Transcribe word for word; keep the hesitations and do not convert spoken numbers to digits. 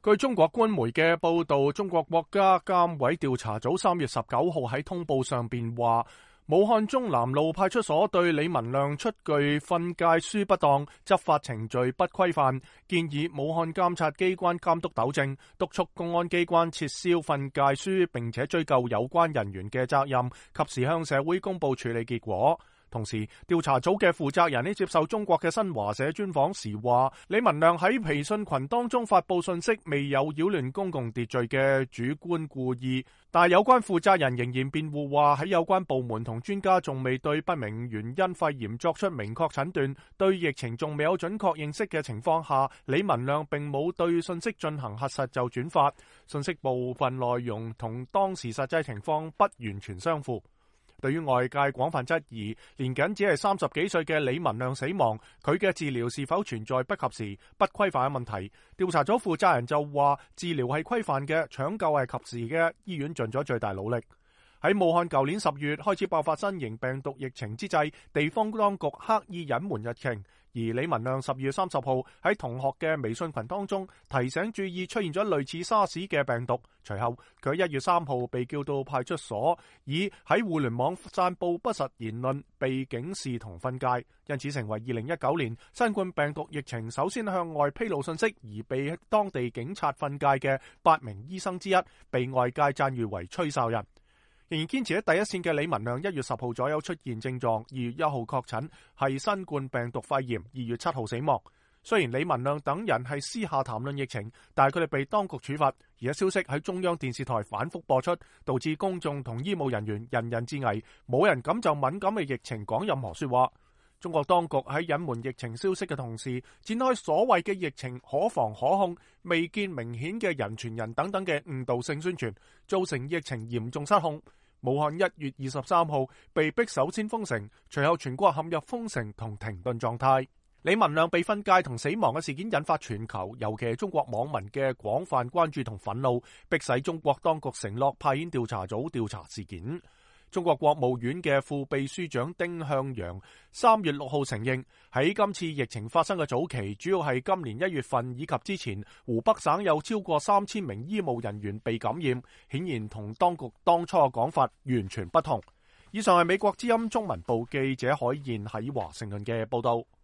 據中國官媒嘅報道，中國國家監委調查組三月十九號喺通報上邊話，武漢中南路派出所對李文亮出具訓誡書不當，執法程序不規範，建議武漢監察機關監督糾正，督促公安機關撤銷訓誡書，並且追究有關人員嘅責任，及時向社會公布處理結果。同時，調查組嘅負責人喺接受中國嘅新華社專訪時話，李文亮喺微信群當中發佈信息，未有擾亂公共秩序嘅主觀故意。但有關負責人仍然辯護話，喺有關部門同專家仲未對不明原因肺炎作出明確診斷，對疫情仲未有準確認識嘅情況下，李文亮並冇對信息進行核實就轉發，信息部分內容同當時實際情況不完全相符。對於外界廣泛質疑年僅只係三十幾歲嘅李文亮死亡，佢嘅治療是否存在不及時、不規範嘅問題，調查組負責人就話治療係規範嘅，搶救係及時嘅，醫院盡咗最大努力。喺武漢舊年十月開始爆發新型病毒疫情之際，地方當局刻意隱瞞疫情，而李文亮十月三十號喺同學嘅微信群當中提醒注意出現咗類似沙士嘅病毒，隨後佢喺一月三號被叫到派出所，以喺互聯網散佈不實言論被警示同訓誡，因此成為二零一九年新冠病毒疫情首先向外披露信息而被當地警察訓誡嘅八名醫生之一，被外界讚譽為吹哨人。仍然堅持喺第一線嘅李文亮，一月十號左右出現症狀，二月一號確診係新冠病毒肺炎，二月七號死亡。雖然李文亮等人係私下談論疫情，但係佢哋被當局處罰，而家消息喺中央電視台反覆播出，導致公眾同醫務人員人人自危，冇人敢就敏感嘅疫情講任何說話。中國當局喺隱瞞疫情消息嘅同時，展開所謂嘅疫情可防可控、未見明顯嘅人傳人等等嘅誤導性宣傳，造成疫情嚴重失控。武漢一月二十三號被逼首先封城，隨後全國陷入封城同停頓狀態。李文亮被訓誡同死亡嘅事件引發全球，尤其係中國網民嘅廣泛關注同憤怒，迫使中國當局承諾派遣調查組調查事件。中國國務院嘅副秘書長丁向陽三月六號承認，喺今次疫情發生嘅早期，主要係今年一月份以及之前，湖北省有超過三千名醫務人員被感染，顯然同當局當初嘅講法完全不同。以上係美國之音中文部記者海燕喺華盛頓嘅報道。